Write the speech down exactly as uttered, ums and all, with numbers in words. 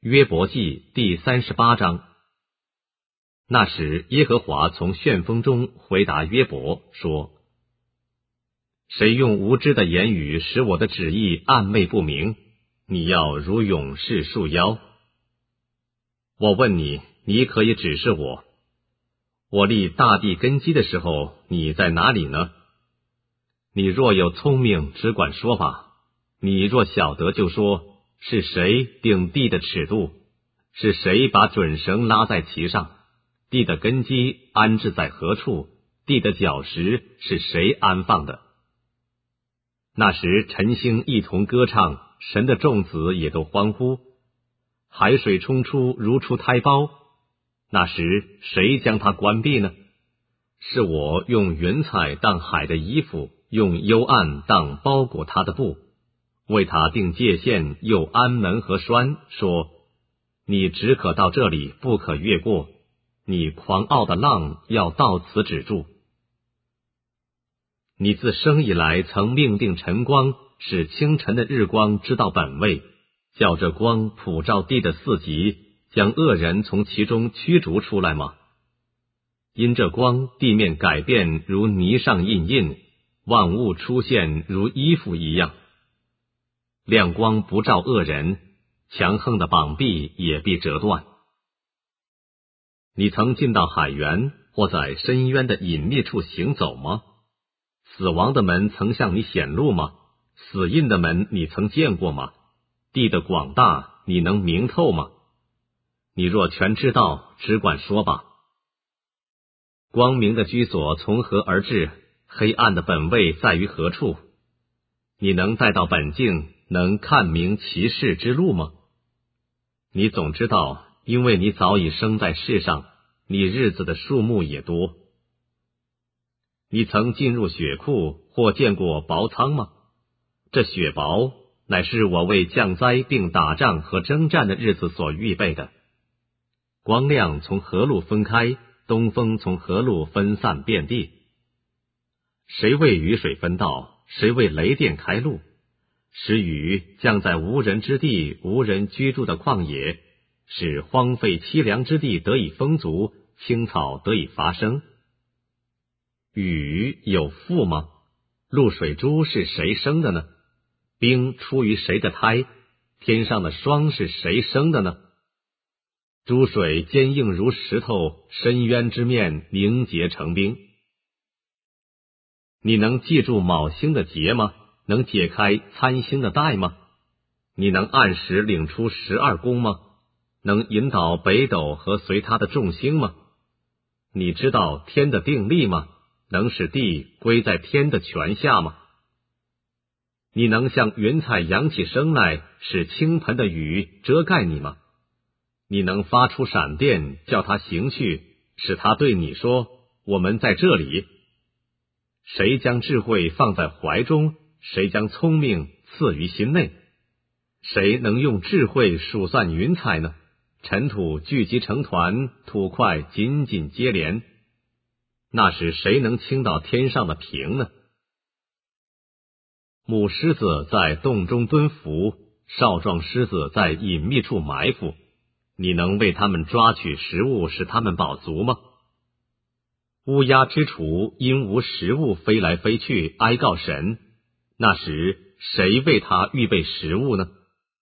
约伯记第三十八章。那时耶和华从旋风中回答约伯说：谁用无知的言语使我的旨意暗昧不明？你要如勇士束腰。我问你，你可以指示我。我立大地根基的时候，你在哪里呢？你若有聪明，只管说吧。你若晓得，就说，是谁定地的尺度？是谁把准绳拉在其上？地的根基安置在何处？地的角石是谁安放的？那时晨星一同歌唱，神的众子也都欢呼。海水冲出如出胎胞，那时谁将它关闭呢？是我用云彩当海的衣服，用幽暗当包裹它的布，为它定界限，又安门和栓，说：你只可到这里，不可越过。你狂傲的浪要到此止住。你自生以来曾命定晨光，使清晨的日光知道本位，叫这光普照地的四极，将恶人从其中驱逐出来吗？因这光，地面改变如泥上印印，万物出现如衣服一样。亮光不照恶人，强横的膀臂也必折断。你曾进到海源，或在深渊的隐秘处行走吗？死亡的门曾向你显露吗？死印的门你曾见过吗？地的广大你能明透吗？你若全知道，只管说吧。光明的居所从何而至？黑暗的本位在于何处？你能带到本境，能看明其事之路吗？你总知道，因为你早已生在世上，你日子的数目也多。你曾进入血库，或见过雹仓吗？这雪雹乃是我为降灾并打仗和征战的日子所预备的。光亮从何路分开？东风从何路分散遍地？谁为雨水分道？谁为雷电开路？使雨降在无人之地，无人居住的旷野，使荒废凄凉之地得以丰足，青草得以发生。雨有父吗？露水珠是谁生的呢？冰出于谁的胎？天上的霜是谁生的呢？珠水坚硬如石头，深渊之面凝结成冰。你能记住卯星的节吗？能解开参星的带吗？你能按时领出十二宫吗？能引导北斗和随它的众星吗？你知道天的定力吗？能使地归在天的权下吗？你能像云彩扬起声来，使倾盆的雨遮盖你吗？你能发出闪电，叫它行去，使它对你说：我们在这里。谁将智慧放在怀中？谁将聪明赐于心内？谁能用智慧数算云彩呢？尘土聚集成团，土块紧紧接连。那时谁能倾倒天上的平呢？母狮子在洞中蹲伏，少壮狮子在隐秘处埋伏。你能为他们抓取食物，使他们饱足吗？乌鸦之雏因无食物飞来飞去，哀告神。那时谁为他预备食物呢？